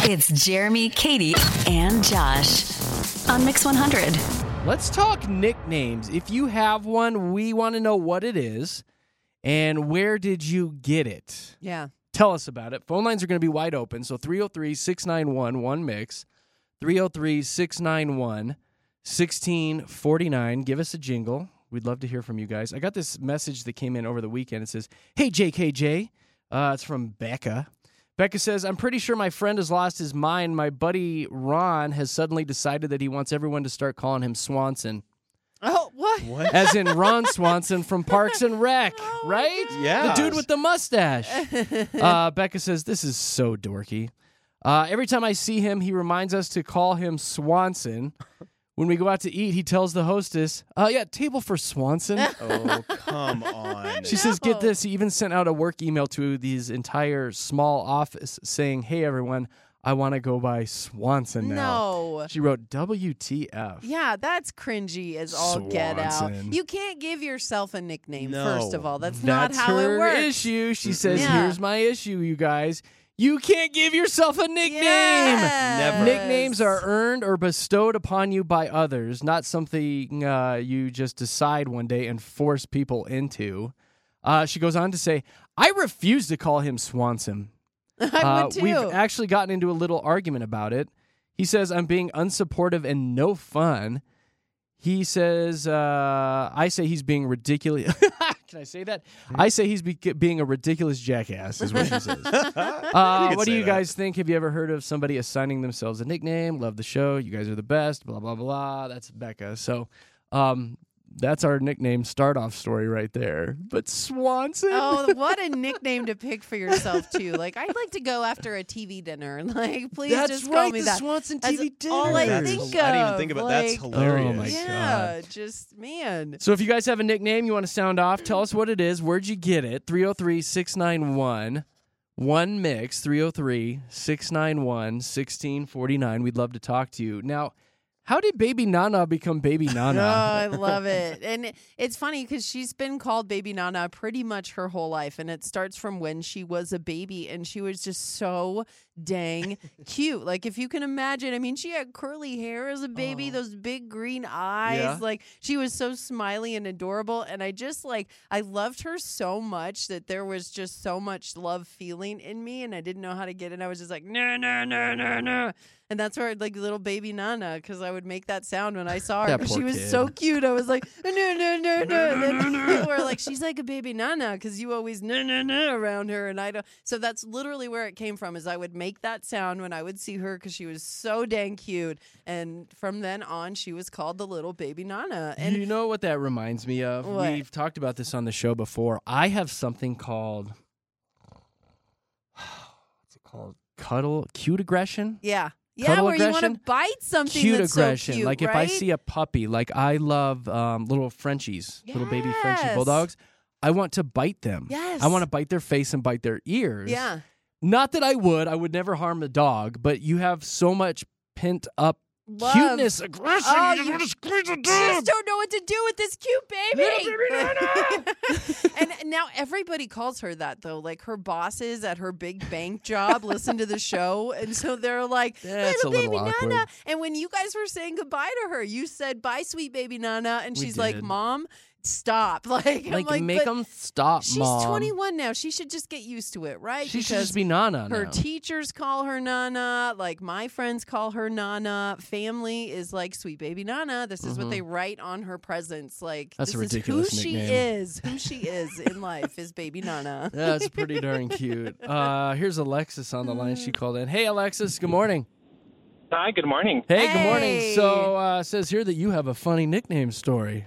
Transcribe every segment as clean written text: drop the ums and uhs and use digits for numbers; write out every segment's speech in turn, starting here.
It's Jeremy, Katie, and Josh on Mix 100. Let's talk nicknames. If you have one, we want to know what it is and where did you get it? Yeah. Tell us about it. Phone lines are going to be wide open. So 303-691-1MIX, 303-691-1649. Give us a jingle. We'd love to hear from you guys. I got this message that came in over the weekend. It says, "Hey, JKJ." It's from Becca. Becca says, "I'm pretty sure my friend has lost his mind. My buddy Ron has suddenly decided that he wants everyone to start calling him Swanson." Oh, what? As in Ron Swanson from Parks and Rec, right? Yeah. The dude with the mustache. Becca says, "This is so dorky. Every time I see him, he reminds us to call him Swanson. When we go out to eat, he tells the hostess, table for Swanson." Oh, come on. She says, "Get this." He even sent out a work email to these entire small office saying, "Hey, everyone, I want to go by Swanson now." No. She wrote, "WTF." Yeah, that's cringy as all get out. Swanson. You can't give yourself a nickname, No. first of all. That's not That's how her it works. issue. She says, Yeah. "Here's my issue, you guys. You can't give yourself a nickname." Yes. Never. Nicknames are earned or bestowed upon you by others, not something you just decide one day and force people into. She goes on to say, "I refuse to call him Swanson. I would too. We've actually gotten into a little argument about it. He says I'm being unsupportive and no fun. He says, I say he's being ridiculous." Can I say that? I say he's being a ridiculous jackass, is what she says. What do say you that. guys think? Have you ever heard of somebody assigning themselves a nickname? Love the show. You guys are the best. Blah, blah, blah. That's Becca. So that's our nickname start-off story right there. But Swanson? Oh, what a nickname to pick for yourself, too. Like, I'd like to go after a TV dinner. Like, please That's just right, call me the that. Swanson That's TV dinner. all I That's think hil- of. I didn't even think about that's like, hilarious. Oh, my Yeah, God. just, man. So if you guys have a nickname you want to sound off, tell us what it is. Where'd you get it? 303-691-1MIX, 303-691-1649. We'd love to talk to you. Now, how did Baby Nana become Baby Oh, Nana? I love it. And it's funny because she's been called Baby Nana pretty much her whole life. And it starts from when she was a baby and she was just so dang cute. Like, if you can imagine, I mean, she had curly hair as a baby, those big green eyes. Yeah. Like, she was so smiley and adorable. And I loved her so much that there was just so much love feeling in me. And I didn't know how to get it. I was just like, no, no, no, no, no. And that's where, like, little baby Nana, because I would make that sound when I saw her. That But poor she was kid. so cute. I was like, no, no, no, no. And then people were like, she's like a baby Nana because you always no, no, no around her. And I don't. So that's literally where it came from, is I would make that sound when I would see her because she was so dang cute. And from then on, she was called the little baby Nana. And You know what that reminds me of? What? We've talked about this on the show before. I have something called, what's it called? Cute aggression? yeah. Yeah, Cuddle where you aggression? want to bite something Cute that's aggression. so cute, like if I right? see a puppy, like I love little Frenchies, little baby Frenchie Yes. bulldogs. I want to bite them. Yes. I want to bite their face and bite their ears. Yeah. Not that I would never harm a dog, but you have so much pent up Love. cuteness, aggression. Oh, you you want to squeeze a I dog. just don't know what to do with this cute baby. And now everybody calls her that, though. Like, her bosses at her big bank job listen to the show, and so they're like, That's little a little baby awkward. Nana. And when you guys were saying goodbye to her, you said, "Bye, sweet baby Nana," and We she's like, did. "Mom, stop!" Like, I'm like, make but them stop, she's Mom. 21 now. She should just get used to it, right? She should Because just be Nana her now. teachers call her Nana. Like, my friends call her Nana. Family is like, sweet baby Nana. This is what they write on her presents. Like, Mm-hmm. That's a this ridiculous is who nickname. she is. Who she is in life is baby Nana. That's pretty darn cute. Here's Alexis on the line. She called in. Hey, Alexis. Good morning. Hi, good morning. Hey, good morning. Hey. So, it says here that you have a funny nickname story.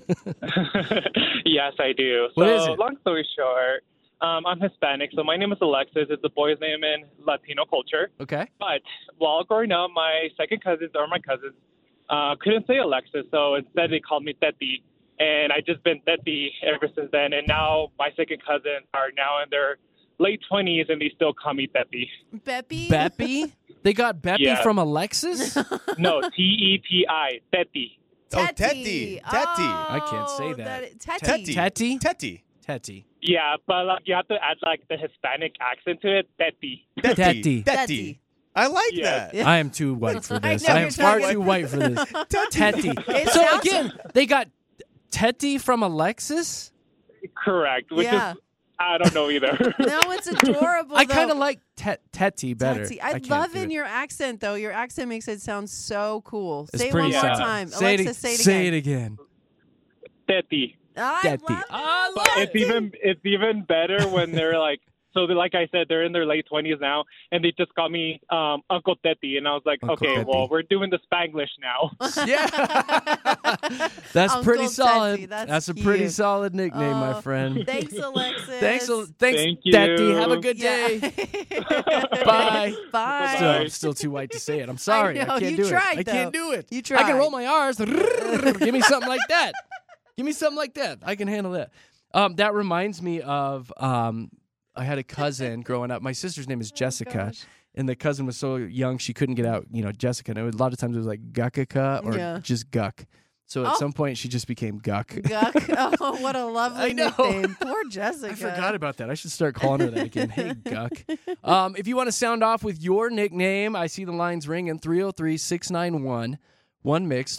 Yes, I do. What So, is it? long story short, I'm Hispanic, so my name is Alexis. It's a boy's name in Latino culture. Okay. But while growing up, my second cousins or my cousins couldn't say Alexis, so instead they called me Teti. And I just been Teti ever since then. And now my second cousins are now in their late 20s, and they still call me Teti. Beppy? Beppy? They got Beppy Yeah. from Alexis? No, Teti, Teti. Oh, Teti. Teti. I can't say that. Teti. Teti? Teti. Teti. Yeah, but like, you have to add like the Hispanic accent to it, Teti. Teti. Teti. I like Yes. that. I am too white for this. know, I am you're far totally- too white for this. Tetty. It So sounds- again, they got Tetty from Alexis. Correct. Which Yeah. is, I don't know either. No, it's adorable. I kind though. of like Tetty better. Tetty. I can't love do in it. your accent, though. Your accent makes it sound so cool. It's Say it pretty one more solid. time. Say Alexa, it, say it again. say it again. Tetty. I Tetty. love it. I But it's even better when they're like, so like I said, they're in their late 20s now, and they just call me Uncle Tetty, and I was like, Uncle okay, Tetty. well, we're doing the Spanglish now. Yeah. That's Uncle pretty solid. Tetty, that's a pretty cute. solid nickname, my Oh, friend. Thanks, Alexis. Thanks, Thank you. Tetty. Have a good Yeah. day. Bye. Bye. Still, I'm still too white to say it. I'm sorry. I, know, can't you do tried, it. I can't though. do it. You I tried. can roll my R's. Give me something like that. Give me something like that. I can handle that. That reminds me of I had a cousin growing up. My sister's name is Jessica. gosh. And the cousin was so young she couldn't get out, Jessica. And a lot of times it was like Guckaka or Yeah. just Guck. So at Oh. some point she just became Guck. Guck. Oh, what a lovely I know. nickname. Poor Jessica. I forgot about that. I should start calling her that again. Hey, Guck. If you want to sound off with your nickname, I see the lines ringing. 303-691. One mix.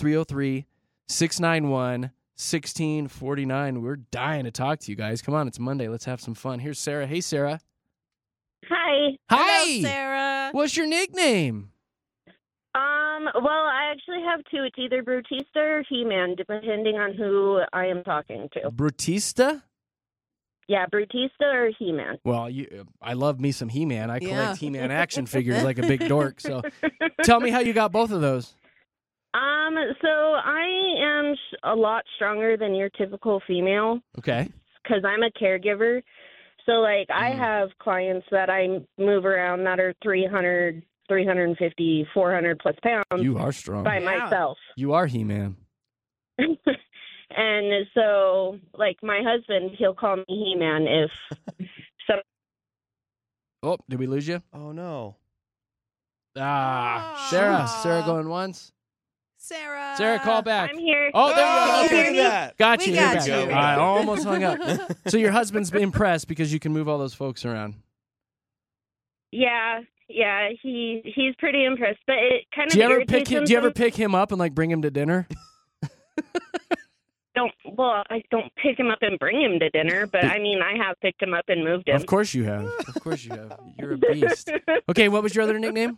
303-691-1649. We're dying to talk to you guys. Come on, it's Monday. Let's have some fun. Here's Sarah. Hey, Sarah. Hi. Hi. Hello, Sarah. What's your nickname? Well, I actually have two. It's either Brutista or He-Man, depending on who I am talking to. Brutista? Yeah, Brutista or He-Man. Well, I love me some He-Man. I collect Yeah. He-Man action figures like a big dork. So tell me how you got both of those. So I am a lot stronger than your typical female Okay. because I'm a caregiver. So, like, I have clients that I move around that are 300, 350, 400 plus pounds You are strong. by Yeah. myself. You are He-Man. And so, like, my husband, he'll call me He-Man if some. Oh, did we lose you? Oh no. Ah, Oh. Sarah. Sarah going once. Sarah. Sarah, call back. I'm here. Oh, there Oh, you go. look Okay. at that. Got We you. got You're you. back. I almost hung up. So your husband's impressed because you can move all those folks around. Yeah, he's pretty impressed, but it kind of Do you ever irritates pick him? him. Do you ever pick him up and like bring him to dinner? I don't pick him up and bring him to dinner, but I mean, I have picked him up and moved him. Of course you have. Of course you have. You're a beast. Okay, what was your other nickname?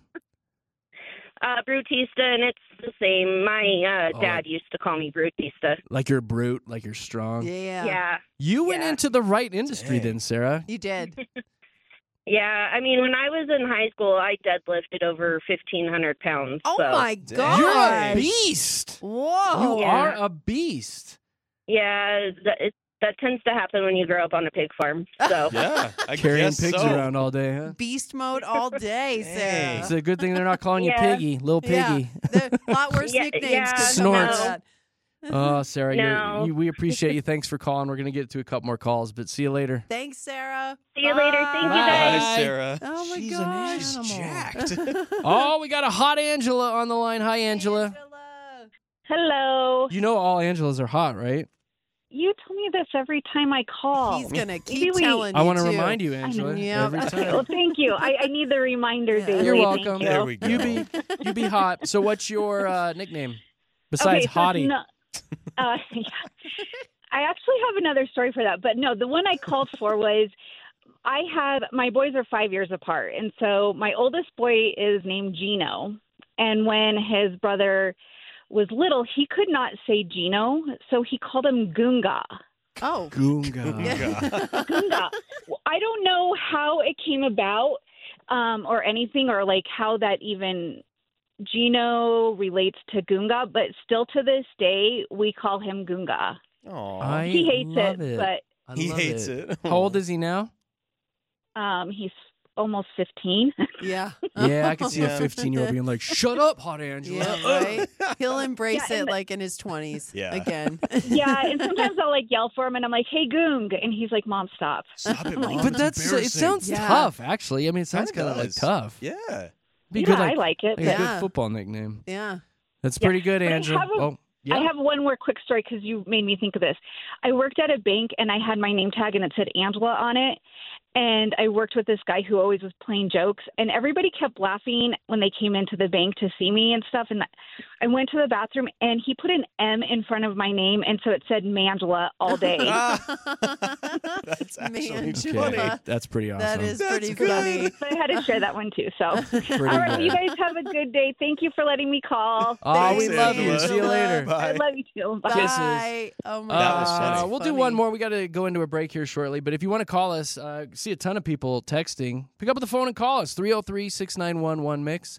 Brutista, and it's the same. My Oh. dad used to call me Brutista. Like you're brute, like you're strong. Yeah. Yeah. You went Yeah. into the right industry Dang. then, Sarah. You did. Yeah, I mean, when I was in high school, I deadlifted over 1,500 pounds. Oh, so. my Dang. gosh. You're a beast. Whoa. You Yeah. are a beast. Yeah, that tends to happen when you grow up on a pig farm. So. Yeah. I Carrying guess pigs so. around all day, huh? Beast mode all day, Sarah. It's a good thing they're not calling you Yeah. Piggy, little Yeah. Piggy. There are a lot worse Yeah, nicknames. yeah, could come out of Snorts. that. Oh, Sarah, No. we appreciate you. Thanks for calling. We're going to get to a couple more calls, but see you later. Thanks, Sarah. See you later. Thank you, Bye. guys. Hi, Sarah. Oh, my She's an gosh. animal. jacked. Oh, we got a hot Angela on the line. Hi, Angela. Hello. You know all Angelas are hot, right? You tell me this every time I call. He's going to Maybe keep we- telling you, I want to too. remind you, Angela, Yeah. every Well, time. thank you. I need the reminder Yeah. daily. You're Thank welcome. you. There we go. You be hot. So what's your nickname besides Okay, so Hottie? yeah. I actually have another story for that, but no, the one I called for was my boys are 5 years apart, and so my oldest boy is named Gino, and when his brother was little, he could not say Gino, so he called him Goonga. Oh. Goonga. Goonga. I don't know how it came about or anything, or like how that even Gino relates to Goonga, but still to this day, we call him Goonga. Aw. I He hates love it, but I He love hates it. How old is he now? he's almost 15. Yeah. Yeah, I can see Yeah. a 15-year-old being like, "Shut up, hot Angela." Yeah, right? He'll embrace Yeah, it and- like in his 20s Yeah. again. Yeah, and sometimes I'll like yell for him, and I'm like, "Hey, Goong," and he's like, "Mom, stop." Stop it, Mom. But It's that's it embarrassing. sounds Yeah. tough, actually. I mean, it sounds Kinda kind of like does. tough. Yeah. Be Yeah, good, I like it. like a Yeah. good football nickname. Yeah. That's Yeah, pretty good, but I Angela. have a- Oh, yeah. I have one more quick story because you made me think of this. I worked at a bank, and I had my name tag, and it said Angela on it. And I worked with this guy who always was playing jokes, and everybody kept laughing when they came into the bank to see me and stuff. And I went to the bathroom, and he put an M in front of my name, and so it said Mangela all day. That's actually Mangela. funny. That's pretty awesome. That is pretty good. funny. So I had to share that one too. So, Pretty all right, good. you guys have a good day. Thank you for letting me call. Oh, we Thanks, love you. Angela. See you later. I Bye. love you too. Bye. Kisses. Bye. Oh my That was gosh. funny. We'll do one more. We got to go into a break here shortly. But if you want to call us, see a ton of people texting. Pick up the phone and call us. 303-691-1MIX.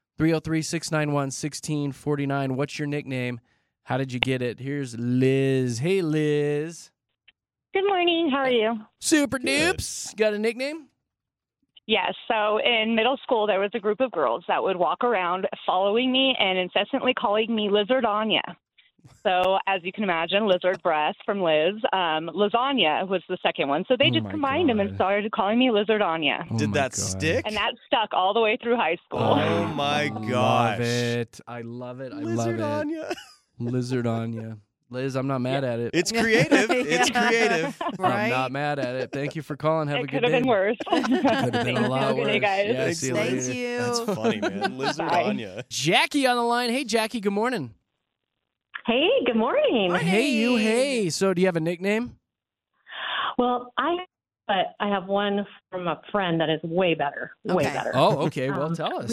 303-691-1649. What's your nickname? How did you get it? Here's Liz. Hey, Liz. Good morning. How are you? Super dupes. Got a nickname? Yes. So in middle school, there was a group of girls that would walk around following me and incessantly calling me Lizard Anya. So as you can imagine, lizard breath from Liz. Lasagna was the second one. So they Oh just my combined them and God. started calling me Lizard Anya. Oh Did my that God. stick? And that stuck all the way through high school. Oh my Love gosh. it. I love it. I love Lizard it. Anya. Lizard Anya. Liz, I'm not mad at it. It's creative. It's Yeah. creative. Right? I'm not mad at it. Thank you for calling. Have a It good could have day. been worse. Could have been a lot Have a good worse. day, guys. Yeah, see you Thank later. you. That's funny, man. Lizard Bye. Anya. Jackie on the line. Hey, Jackie. Good morning. Hey, good morning. Hey, you. Hey. So, do you have a nickname? Well, but I have one from a friend that is way better. Way Okay. better. Oh, okay. Well, tell us.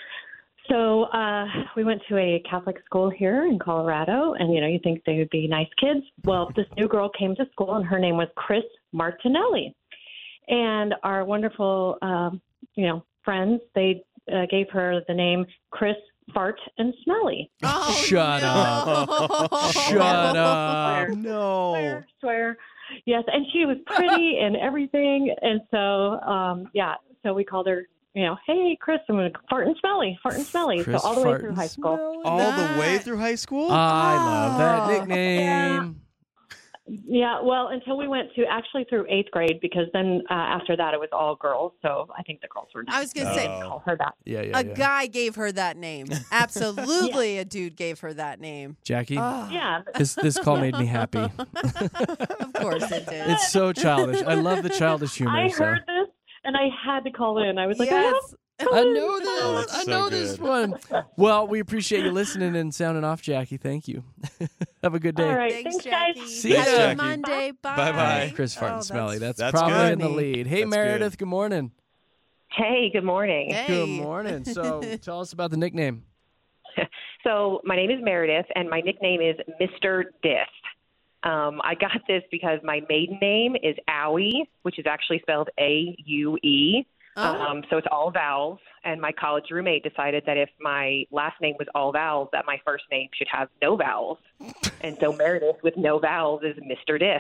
We went to a Catholic school here in Colorado, and you think they would be nice kids. Well, this new girl came to school, and her name was Chris Martinelli, and our wonderful, friends, they gave her the name Chris Fart and Smelly. Oh, Shut no. up. Shut up. No. Swear. Yes, and she was pretty and everything, and so so we called her. Hey, Chris, I'm going to fart and smelly. Chris So all the way Fart through and high school. All the way That- through high school? I love that Oh. nickname. Yeah, well, until we went to actually through 8th grade, because then after that it was all girls. So I think the girls were nice. I was going to say, Call her that. Yeah, yeah, a yeah. guy gave her that name. Absolutely, a dude gave her that name. Jackie, Oh, Yeah. this call made me happy. of course it did. It's so childish. I love the childish humor. I so. heard this and I had to call in. I was like, yes. I know this. Oh, that's I so know this good. one. Well, we appreciate you listening and sounding off, Jackie. Thank you. Have a good day. all right, Thanks, thanks guys. Jackie. See ya. Happy Jackie. Monday. Bye. Bye-bye. Chris Fart Oh, and Smelly. That's That's probably in the funny. lead. Hey, That's Meredith. Good morning. Hey, good morning. Hey. Good morning. So, tell us about the nickname. So my name is Meredith, and my nickname is Mr. Dis. I got this because my maiden name is Aue, which is actually spelled A-U-E. Oh. So it's all vowels, and my college roommate decided that if my last name was all vowels, that my first name should have no vowels. And so Meredith with no vowels is Mr. Dis.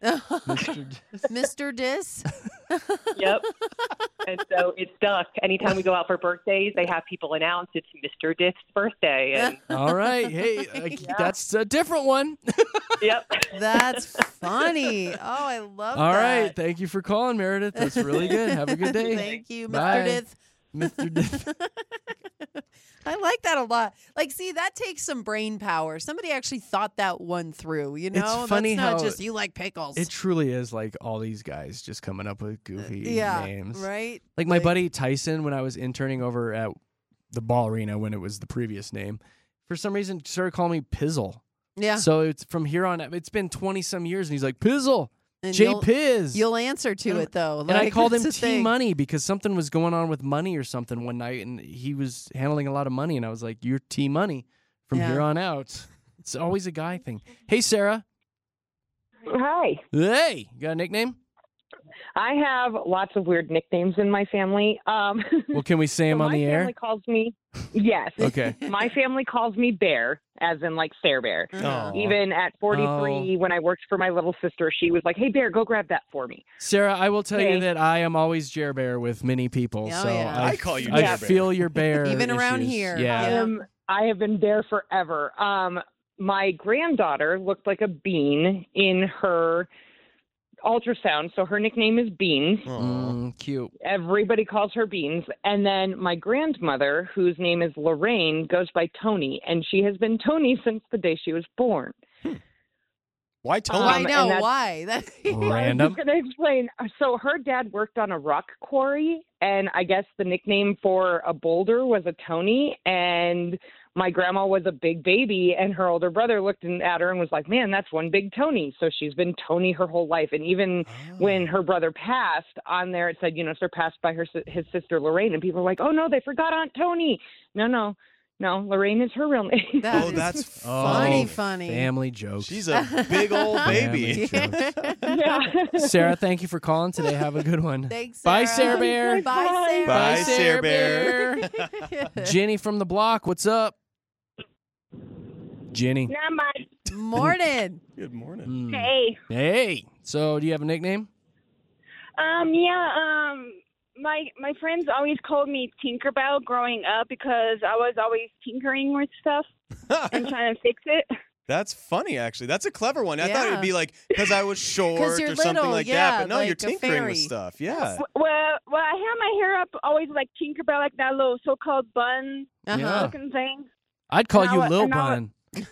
Mr. Dis. Yep. And so it stuck. Anytime we go out for birthdays, they have people announce it's Mr. Dis' birthday. And All right. Hey, that's a different one. yep. That's funny. Oh, I love All that. right. Thank you for calling, Meredith. That's really good. Have a good day. Thank you, Mr. Bye. Dith. Mr. Dith. I like that a lot. Like, see, that takes some brain power. Somebody actually thought that one through, you know? It's funny That's not how just you like pickles. It truly is like all these guys just coming up with goofy yeah, names. right? Like my buddy Tyson, when I was interning over at the Ball Arena when it was the previous name, for some reason started calling me Pizzle. Yeah. So it's from here on. It's been 20 some years, and he's like Pizzle, And J you'll- Piz. You'll answer to it, though. And I Like, called him that's the T thing. Money because something was going on with money or something one night, and he was handling a lot of money, and I was like, "You're T Money from Yeah. here on out." It's always a guy thing. Hey, Sarah. Hi. Hey, you got a nickname? I have lots of weird nicknames in my family. Well, can we say them on the my air? family calls me, yes. Okay. My family calls me Bear, as in like Fair Bear. Aw. Even at 43, when I worked for my little sister, she was like, "Hey, Bear, go grab that for me." Sarah, I will tell you Okay. that I am always Jer Bear with many people. Oh, so yeah. I call you I Jer Bear. feel your bear. Even around issues. here. Yeah. I have been Bear forever. My granddaughter looked like a bean in her ultrasound, so her nickname is Beans. Cute. Everybody calls her Beans. And then my grandmother, whose name is Lorraine, goes by Tony, and she has been Tony since the day she was born. Why Tony? I know and that's- why. That, I'm just going to explain. So her dad worked on a rock quarry, and I guess the nickname for a boulder was a Tony, and my grandma was a big baby, and her older brother looked at her and was like, man, that's one big Tony. So she's been Tony her whole life. And even when her brother passed, on there it said, surpassed by his sister Lorraine. And people were like, oh, no, they forgot Aunt Tony. No, Lorraine is her real name. That's funny. Family jokes. She's a big old baby. Yeah. Sarah, thank you for calling today. Have a good one. Thanks, Bye, Sarah. Sarah Bear. Bye, Sarah. Bye, Sarah Bear. Jenny from the block, what's up? Jenny. Not much. Morning. Good morning. Hmm. Hey. Hey. So, do you have a nickname? My friends always called me Tinkerbell growing up because I was always tinkering with stuff and trying to fix it. That's funny, actually. That's a clever one. I thought Yeah. it'd be like because I was short you're or something little, like yeah, that. But no, like you're a tinkering fairy. with stuff. Yeah. Well, I had my hair up always like Tinkerbell, like that little so-called bun Yeah. looking thing. I'd call And you I wa- Lil and I wa- Bun.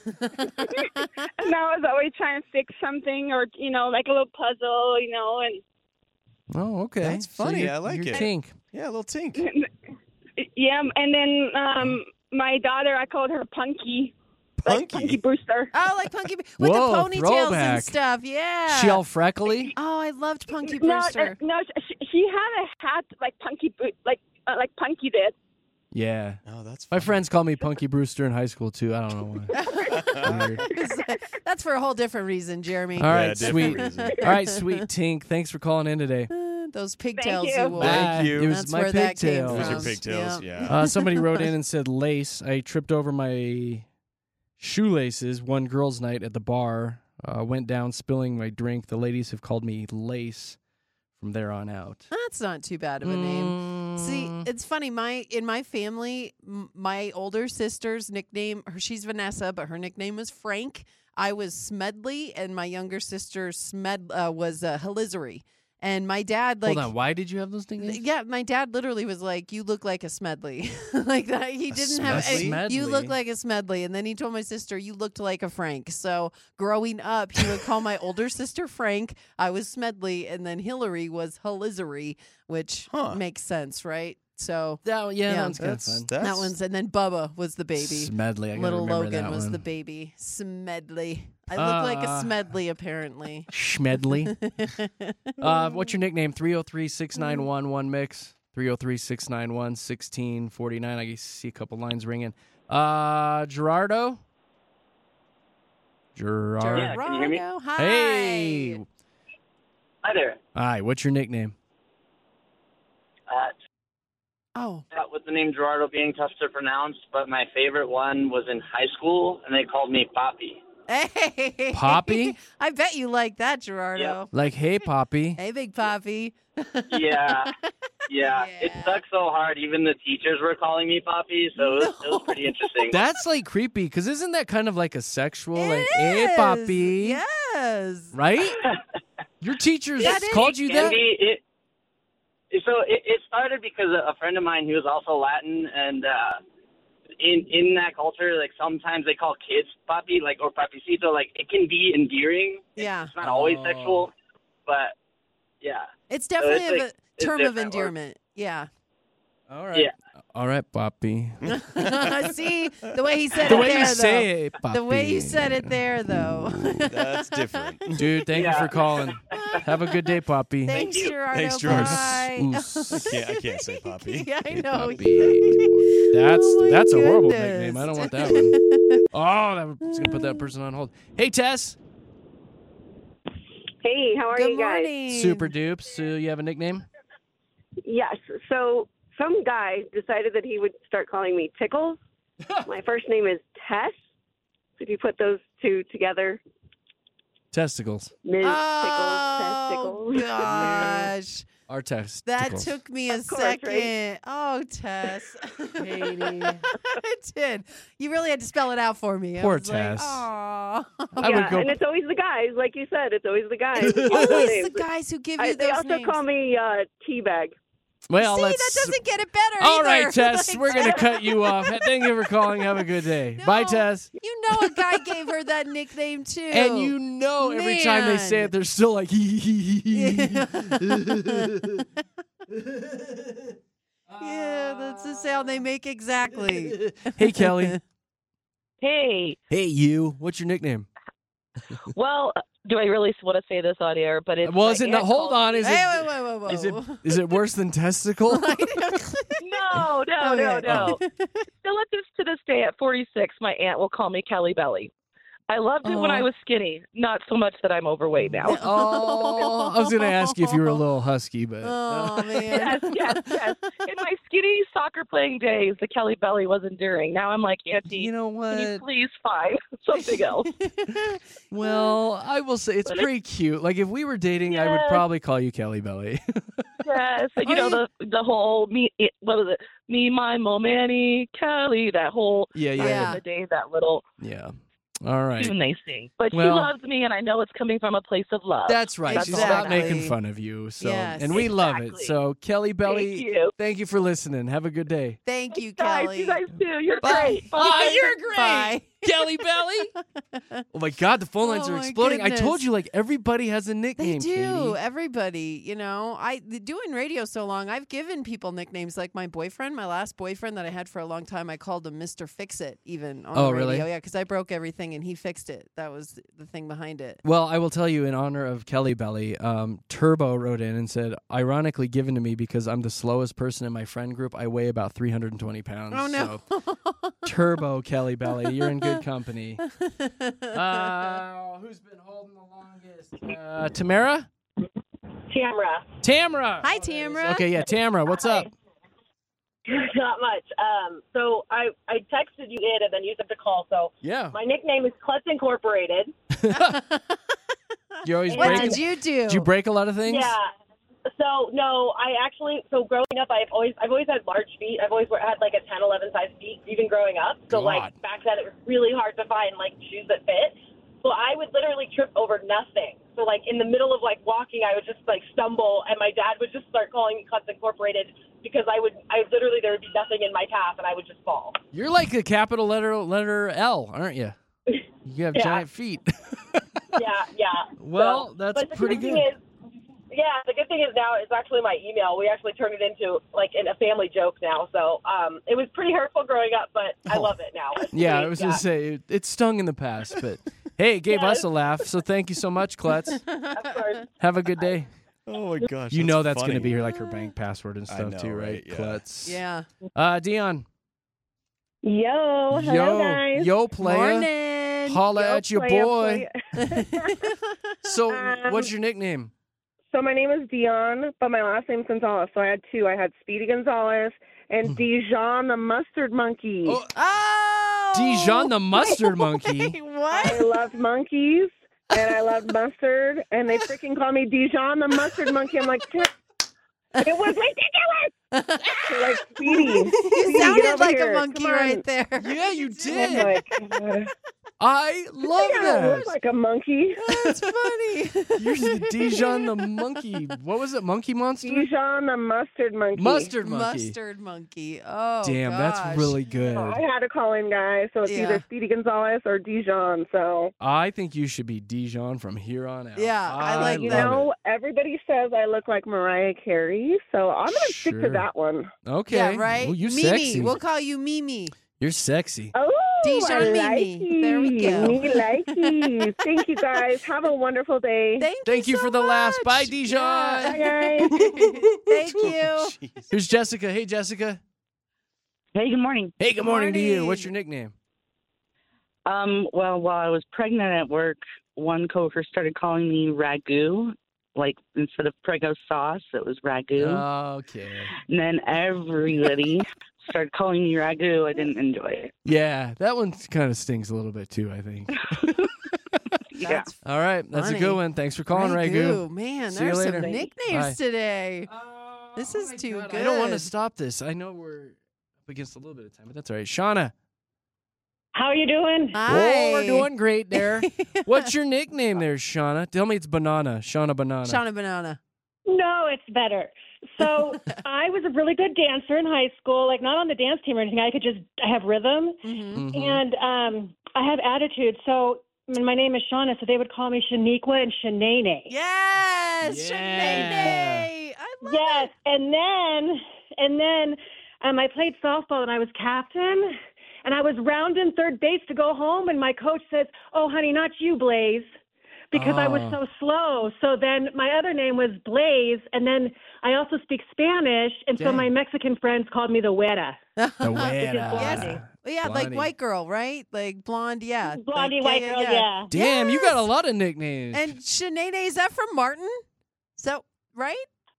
And I was always trying to fix something or, like a little puzzle, and Oh, okay. That's So funny. you're- I like you're it. Tink. Yeah, a little tink. yeah. And then my daughter, I called her Punky. Like Punky Brewster. Oh, like Punky with Whoa, the ponytails throwback. and stuff. Yeah. She all freckly? Oh, I loved Punky No, Brewster. she had a hat like Punky Punky did. Yeah. Oh, that's My friends call me Punky Brewster in high school, too. I don't know why. Weird. That's for a whole different reason, Jeremy. All right, different sweet. reason. All right, sweet Tink. Thanks for calling in today. Those pigtails you. you wore. Thank you. It was That's my where that came pigtails. from. Those are pigtails, yeah. Somebody wrote in and said lace. I tripped over my shoelaces one girl's night at the bar. Went down spilling my drink. The ladies have called me Lace from there on out. That's not too bad of a name. See, it's funny. In my family, my older sister's nickname, she's Vanessa, but her nickname was Frank. I was Smedley, and my younger sister was Helizory. And my dad, Hold on. Why did you have those nicknames? yeah, my dad literally was like, "You look like a Smedley," like that. He didn't have. Smedley? You look like a Smedley, and then he told my sister, "You looked like a Frank." So growing up, he would call my older sister Frank. I was Smedley, and then Hillary was Helizory, which makes sense, right? So that one's kind of fun. That one's, and then Bubba was the baby. Smedley. I gotta Little remember Logan that was one. the baby. Smedley. I look like a Smedley, apparently. Schmedley. What's your nickname? 303-691-1Mix. 303-691-1649. I see a couple lines ringing. Gerardo? Gerardo. Yeah, can you hear me? Hi. Hey. Hi there. Hi, what's your nickname? With the name Gerardo being tough to pronounce, but my favorite one was in high school, and they called me Poppy. Hey. Poppy? I bet you like that, Gerardo. Like, hey, Poppy. Hey, Big Poppy. Yeah. It sucked so hard. Even the teachers were calling me Poppy, so it was pretty interesting. That's like creepy, because isn't that kind of like a sexual, hey, Poppy? Yes. Right? Your teachers called you that? It started because a friend of mine, he was also Latin, and in that culture, like sometimes they call kids papi, like or papicito, like it can be endearing. Yeah. It's not always sexual, but yeah. It's definitely So it's a it's term of different, or- endearment. Yeah. All right. Yeah. All right, Poppy. See, the way he said The it way there, you though. say it, The way Poppy. you said it there, though. That's different. Dude, thank you for calling. Have a good day, Poppy. Thanks, Gerardo. Thanks, Gerardo. Bye. Oos. I can't say Poppy. Yeah, I know. Poppy. That's a horrible goodness. nickname. I don't want that one. Oh, that's gonna put that person on hold. Hey, Tess. Hey, how are Good you guys? morning. Super dupes. So you have a nickname? Yes. So some guy decided that he would start calling me Tickles. My first name is Tess. So if you put those two together, Testicles. Ms. Oh, Tickles, Testicles. gosh. Our testicles. That took me a Of course, second. right? Oh, Tess. It did. You really had to spell it out for me. Poor I was Tess. Like, aw. I would go. And it's always the guys, like you said. It's always the guys. Always the guys who give you They those also names. call me Teabag. Well, See, let's. that doesn't get it better. All either. right, Tess, Like, we're going to cut you off. Thank you for calling. Have a good day. Bye, Tess. You know a guy gave her that nickname too. And you know every time they say it, they're still like, Yeah, that's the sound they make exactly. Hey, Kelly. Hey. Hey, you. What's your nickname? Well, do I really want to say this on air? But it's Well, is my it not? aunt Hold called on. me- Is Hey, it? whoa. Is it worse than testicle? No. Still to this day at 46, my aunt will call me Kelly Belly. I loved it when I was skinny, not so much that I'm overweight now. Oh, I was going to ask you if you were a little husky, but Oh man. yes. In my skinny soccer playing days, the Kelly Belly was enduring. Now I'm like, Auntie, you know can you what? please find something else? Well, I will say it's But pretty cute. Like if we were dating, I would Yes. probably call you Kelly Belly. Yes, and you know the whole what was it? Me, my mo, Manny, Kelly. That whole Yeah. back in the day, that little Yeah. All right. tune they sing. But she Well- loves me, and I know it's coming from a place of love. That's right. That's She's all not that matters. making fun of you. So, Yes. and we love it. Exactly. So, Kelly Belly, Thank you. for listening. Have a good day. Thank you, Guys, Kelly. you guys too. You're Bye. great. Bye. Oh, you're great. Bye. Kelly Belly. Oh my God, the phone lines Oh are my exploding. I told goodness. you, like everybody has a nickname. They do. Katie. Everybody, doing radio so long, I've given people nicknames. Like my boyfriend, my last boyfriend that I had for a long time, I called him Mr. Fix It, even on Oh, the radio. really? Yeah, because I broke everything and he fixed it. That was the thing behind it. Well, I will tell you in honor of Kelly Belly, Turbo wrote in and said, ironically given to me because I'm the slowest person in my friend group. I weigh about 320 pounds. Oh no. So, Turbo Kelly Belly, you're in good company. Who's been holding the longest? Tamara? Tamara. Hi, Tamara. Okay, yeah, Tamara, what's up? Not much. So I texted you in and then used up the call. So Yeah. my nickname is Klutz Incorporated. You always What break. did you do? Did you break a lot of things? Yeah. So no, growing up, I've always had large feet. I've always had like a 10, 11 size feet, even growing up. So God. like back then, it was really hard to find like shoes that fit. So I would literally trip over nothing. So like in the middle of like walking, I would just like stumble, and my dad would just start calling me Klutz Incorporated because there would be nothing in my path, and I would just fall. You're like a capital letter L, aren't you? You have Yeah. giant feet. Yeah. Well, that's but the pretty good. good. Thing is, the good thing is now it's actually my email. We actually turned it into like a family joke now. So it was pretty hurtful growing up, but I love it now. It's Yeah, pretty- I was going to say, it stung in the past, but hey, it gave us a laugh, so thank you so much, Klutz. Of course. Have a good day. Oh my gosh. You know that's funny. going to be like her bank password and I stuff know, too, right? right? Yeah. Klutz. Yeah. Dion. Yo, hello guys. Yo, playa. Morning. Holla Yo, at your playa, boy. playa. So, what's your nickname? So my name is Dion, but my last name's Gonzalez. So I had two. I had Speedy Gonzalez and Dijon the Mustard Monkey. Oh. Dijon the Mustard Monkey. What? I loved monkeys and I loved mustard, and they freaking call me Dijon the Mustard Monkey. I'm like, it was ridiculous. They're like, Speedy, You Speedy, get sounded over like here. a monkey Come on. right there. Yeah, you I'm did. like, I love I that. look like a monkey. That's funny. You're the Dijon the monkey. What was it? Monkey monster? Dijon the Mustard Monkey. Mustard monkey. Mustard monkey. Oh, Damn, gosh. that's really good. I had to call in, guys. So it's Yeah. either Speedy Gonzalez or Dijon. So I think you should be Dijon from here on out. Yeah, I like you love know, everybody says I look like Mariah Carey, so I'm gonna stick Sure. to that one. it. Okay. Yeah, right? Well, you Mimi. sexy. We'll call you Mimi. You're sexy. Oh, Dijon I Mimi. There we go. Me likey. Thank you, guys. Have a wonderful day. Thank you so for the laughs. Bye, much. Dijon. Bye, guys. Thank you. Here's Jessica. Hey, Jessica. Hey, good morning. Hey, good morning to you. What's your nickname? Well, while I was pregnant at work, one coworker started calling me Ragu. Like, instead of Prego sauce, it was Ragu. Okay. And then everybody started calling me Ragu. I didn't enjoy it. Yeah, that one kind of stings a little bit too, I think. Yeah. All right, that's a funny. good one. Thanks for calling, Ragu. Man, See you there's some later. nicknames Bye. today. This is too good. I don't want to stop this. I know we're up against a little bit of time, but that's all right. Shauna. How are you doing? Oh, we're doing great there. What's your nickname there, Shauna? Tell me it's Banana. Shauna Banana. Shauna Banana. No, it's better. So I was a really good dancer in high school, like not on the dance team or anything. I have rhythm and I have attitude. So my name is Shauna, so they would call me Shaniqua and Shanae. Yes, Shanae. I love it. And then I played softball and I was captain. And I was rounding third base to go home, and my coach says, "Oh, honey, not you, Blaze," because I was so slow. So then my other name was Blaze, and then I also speak Spanish, and so my Mexican friends called me the Güera. The Yes. Yeah, like white girl, right? Like blonde, yeah. Blondie, like, white girl, yeah. Damn, you got a lot of nicknames. And Shanae, is that from Martin? So, right?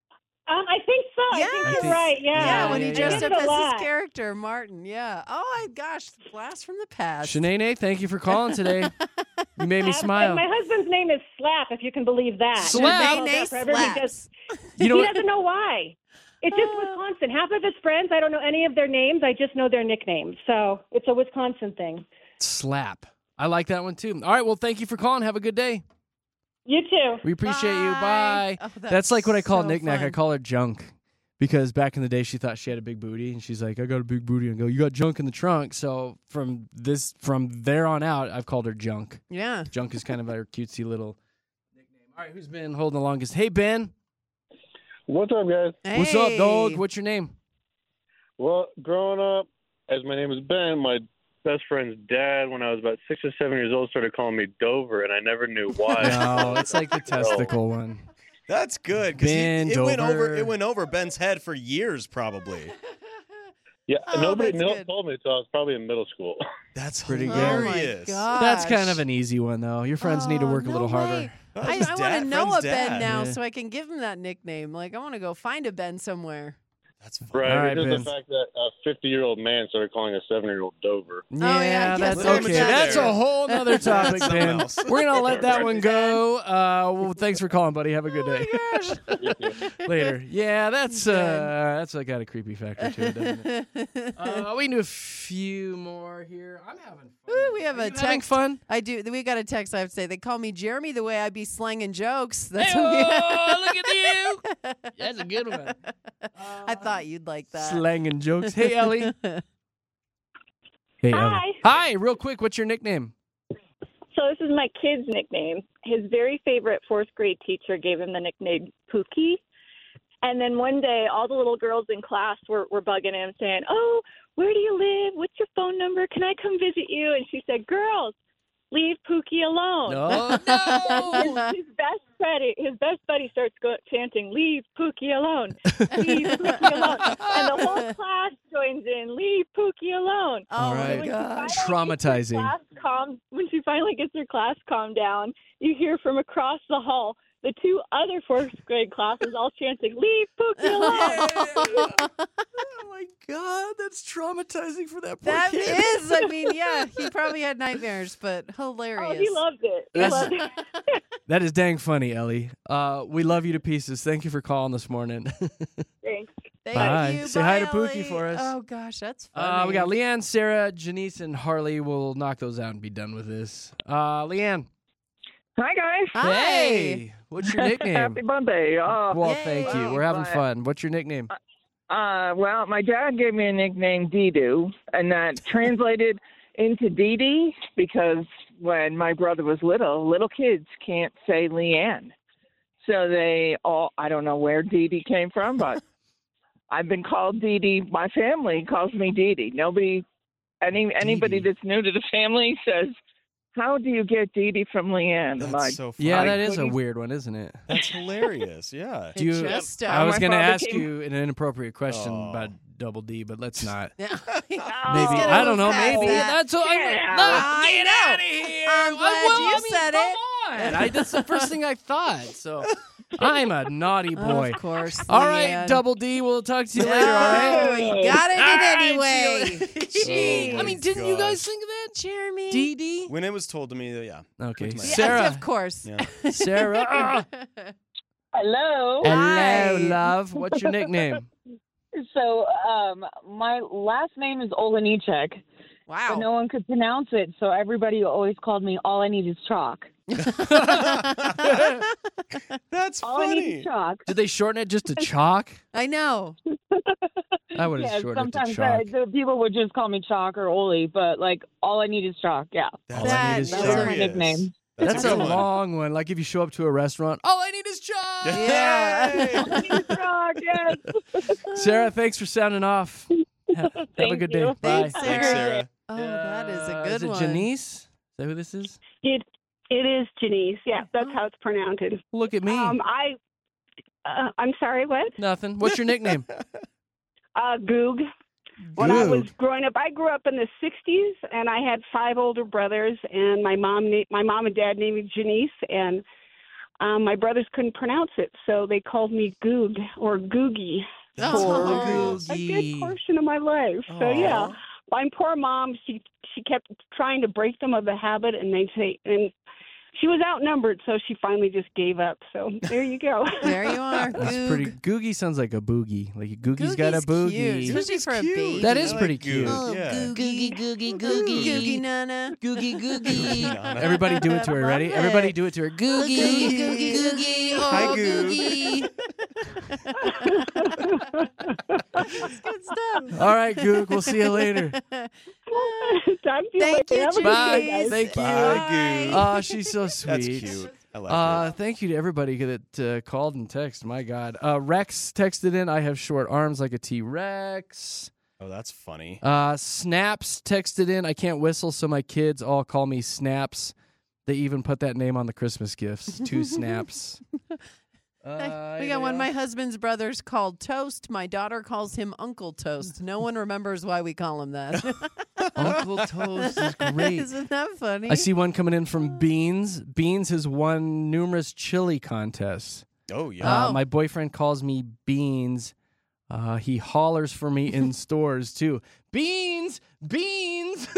I think so. Yeah. I think you're right. Yeah. Yeah, when he dressed up as his lot. character, Martin. Yeah. Oh, my gosh. Blast from the past. Shanae, thank you for calling today. You made me smile. And my husband's name is Slap, if you can believe that. Slap? Shanae Slaps. You know he what? doesn't know why. It's just Wisconsin. Half of his friends, I don't know any of their names. I just know their nicknames. So it's a Wisconsin thing. Slap. I like that one, too. All right, well, thank you for calling. Have a good day. You too. We appreciate you. Bye. Oh, that's like what I call so Knick-Knack. fun. I call her Junk. Because back in the day, she thought she had a big booty, and she's like, "I got a big booty," and I go, "You got junk in the trunk." So from there on out, I've called her Junk. Yeah, Junk is kind of our cutesy little nickname. All right, who's been holding the longest? Hey, Ben. What's up, guys? What's up, dog? What's your name? Well, growing up, as my name is Ben, my best friend's dad, when I was about 6 or 7 years old, started calling me Dover, and I never knew why. No, it's like the testicle one. That's good because Ben it went Dover. over. It went over Ben's head for years, probably. Yeah, nobody that's good. told me until I was probably in middle school. That's pretty hilarious. Oh, my gosh. That's kind of an easy one, though. Your friends need to work a little harder. I want to know a Ben dad. now Yeah. so I can give him that nickname. Like, I want to go find a Ben somewhere. That's fun. Right, All right, it's Ben. just the fact that a 50-year-old man started calling a 7-year-old Dover. Yeah, yeah, that's yes, okay. there. That's a whole nother topic, Something Ben. else. We're going to let that one go. Well, thanks for calling, buddy. Have a good day. Later. Yeah, that's got a creepy factor to it, doesn't it? We can do a few more here. I'm having fun. Ooh, we have Are a you text. having fun? I do. We got a text. I have to say they call me Jeremy the way I be slanging jokes. That's Hey-oh, look at you. That's a good one. I thought you'd like that. Slanging jokes. Hey, Ellie. Hey, Hi. Ellie. Hi, real quick. What's your nickname? So this is my kid's nickname. His very favorite fourth grade teacher gave him the nickname Pookie. And then one day, all the little girls in class were bugging him, saying, "Oh, where do you live? What's your phone number? Can I come visit you?" And she said, "Girls, leave Pookie alone." No. His best buddy starts chanting, "Leave Pookie alone. Leave Pookie alone." And the whole class joins in, "Leave Pookie alone." All right. Traumatizing. When she finally gets her class calmed down, you hear from across the hall the two other fourth grade classes all chanting, "Leave Pookie alone." Oh my God, that's traumatizing for that poor That kid. is. I mean, yeah, he probably had nightmares, but hilarious. Oh, he loved it. He That's- loved it. That is dang funny, Ellie. We love you to pieces. Thank you for calling this morning. Thanks. Thank Bye. you. Say Bye, hi to Pookie Ellie. for us. Oh gosh, that's funny. We got Leanne, Sarah, Janice, and Harley. We'll knock those out and be done with this. Leanne. Hi, guys. Hey. What's your nickname? Happy Monday. Well, thank you. We're having But- fun. What's your nickname? Well, my dad gave me a nickname, Dee-Doo, and that translated into Dee-Dee because when my brother was little kids can't say Leanne. So they all, I don't know where Dee-Dee came from, but I've been called Dee-Dee. My family calls me Dee-Dee. Anybody that's new to the family says, "How do you get Dee-Dee from Leanne?" That's so funny. Yeah, that is a weird one, isn't it? That's hilarious. Yeah. Do you, just, I was my going to father ask came- you an inappropriate question about Double D, but let's not. Yeah. Maybe I don't know. Maybe that's what I get out of here. I'm glad you said it. That's the first thing I thought. So I'm a naughty boy. Of course. All right, Leanne. Double D. We'll talk to you later. All right. Oh, you got it All right, anyway. Gee, Oh I mean, my didn't you guys gosh. think of that? Jeremy. Dee Dee. When it was told to me, yeah. Okay, Went to my head. Sarah. Of course. Yeah. Sarah. Hello. Hello, love. What's your nickname? So, my last name is Olenichek, Wow. But no one could pronounce it, so everybody always called me All I Need Is Chalk. That's All I Need Is Chalk. Did they shorten it just to Chalk? I know. I would have Yeah, shortened it to sometimes Chalk. the people would just call me Chalk or Oli, but like All I Need Is Chalk. Yeah, All I need is that's Chalk. my nickname. That's a long one. Like if you show up to a restaurant, all I need is Chalk. Yeah. All I Need Is Chalk. Yes. Sarah, thanks for sounding off. Have a good day. you. Bye. Thanks, Sarah. Oh, that is a good is it one. Janice? Is that who this is? It is Janice. Yeah, that's how it's pronounced. Look at me. I'm sorry. What? Nothing. What's your nickname? Goog. When I was Goog. growing up, I grew up in the '60s, and I had 5 older brothers, and my mom and dad named me Janice, and my brothers couldn't pronounce it, so they called me Goog or Googie for a good portion of my life. So yeah, my poor mom, she kept trying to break them of the habit, and she was outnumbered, so she finally just gave up. So there you go. There you are. That's pretty. Googie sounds like a boogie. Like a Googie's got a Googie's boogie. cute, especially for a baby. That is pretty cute. Oh, Googie, Googie, Googie, Googie, Nana, Googie, Googie. Everybody do it to her. Ready? Everybody do it to her. Googie, Googie, Googie. Oh, Hi, Googie. That's good stuff. All right, Goog. We'll see you later. Thank you. Thank you, Bye. Thank you. Bye, Goog. Oh, she's so sweet. That's cute. I like it. Thank you to everybody that called and texted. My God. Rex texted in, I have short arms like a T-Rex. Oh, that's funny. Snaps texted in, I can't whistle, so my kids all call me Snaps. They even put that name on the Christmas gifts. 2 Snaps. We got one. My husband's brother's called Toast. My daughter calls him Uncle Toast. No one remembers why we call him that. Uncle Toast is great. Isn't that funny? I see one coming in from Beans. Beans has won numerous chili contests. Oh, yeah. My boyfriend calls me Beans. He hollers for me in stores, too. Beans! Beans!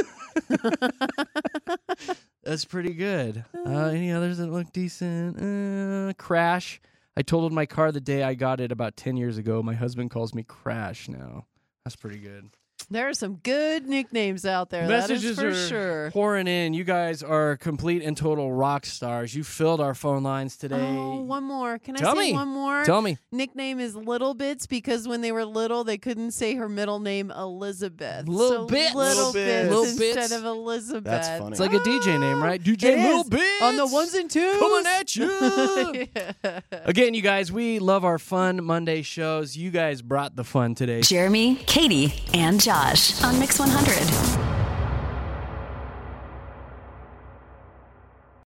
That's pretty good. Any others that look decent? Crash. I totaled my car the day I got it about 10 years ago. My husband calls me Crash now. That's pretty good. There are some good nicknames out there. Messages that are is for sure. pouring in. You guys are complete and total rock stars. You filled our phone lines today. Oh, one more. Can Tell I say me. one more? Tell me. Nickname is Little Bits because when they were little, they couldn't say her middle name Elizabeth. Little Bits. Little Bits Little instead Bits. of Elizabeth. That's funny. It's like a DJ name, right? DJ It Little is. Bits. On the 1s and 2s. Coming at you. Again, you guys, we love our fun Monday shows. You guys brought the fun today. Jeremy, Katie, and Josh on Mix 100.